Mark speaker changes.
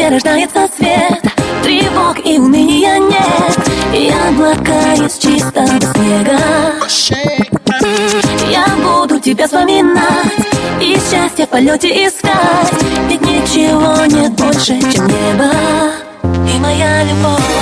Speaker 1: где рождается свет. Тревог и уныния нет, и облака из чистого снега. Я буду тебя вспоминать и счастье в полете искать, ведь ничего нет больше, чем небо и моя любовь.